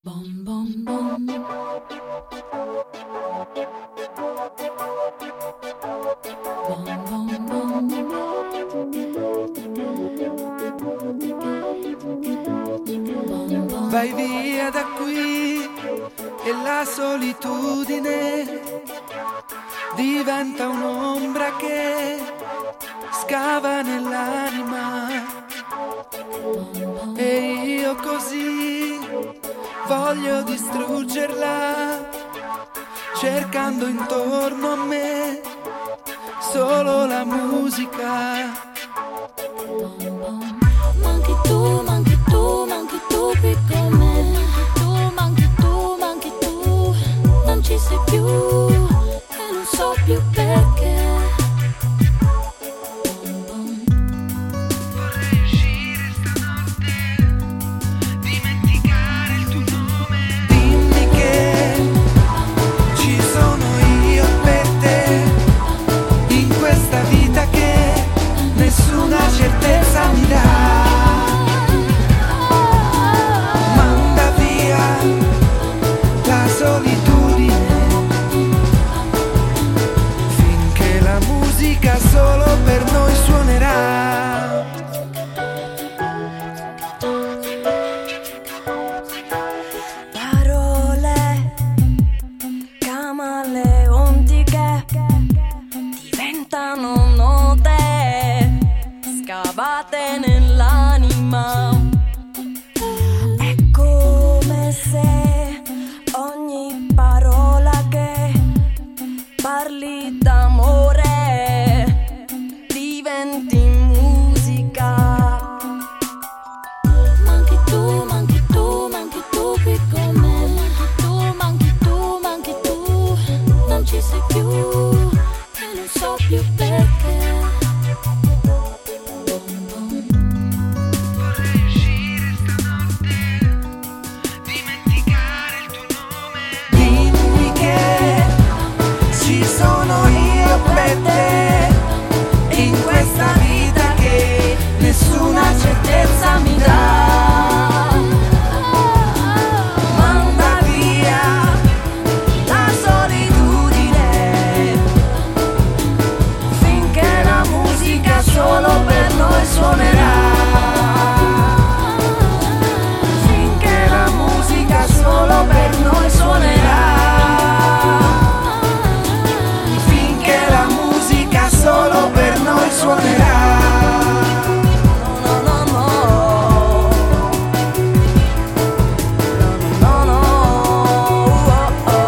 Bom bom bom. Bom bom bom. Bom bom. Vai via da qui e la solitudine diventa un'ombra che scava nell'anima. E io così voglio distruggerla, cercando intorno a me solo la musica. Manchi tu, manchi tu, manchi tu qui con me. Manchi tu, manchi tu, non ci sei più e non so più perché. Vorrei uscire stanotte, dimenticare il tuo nome. Dimmi che ci sono io per te, in questa vita che nessuna certezza mi dà. Manda via la solitudine, finché la musica solo per noi suonerà. Parole camaleontiche diventano note scavate nell'anima. È come se ogni parola che parli d'amore diventi musica. Manchi tu, manchi tu, manchi tu qui con me. Manchi tu, manchi tu, non ci sei più e non so più perché. Vorrei uscire stanotte, dimenticare il tuo nome. Dimmi che ci sono io per te, in questa vita che nessuna certezza mi dà. Manda via la solitudine, finché la musica solo per noi suonerà. Finché la musica solo per noi suonerà. Finché la musica solo per noi suonerà. No, no, no. No, no, no. Oh, oh.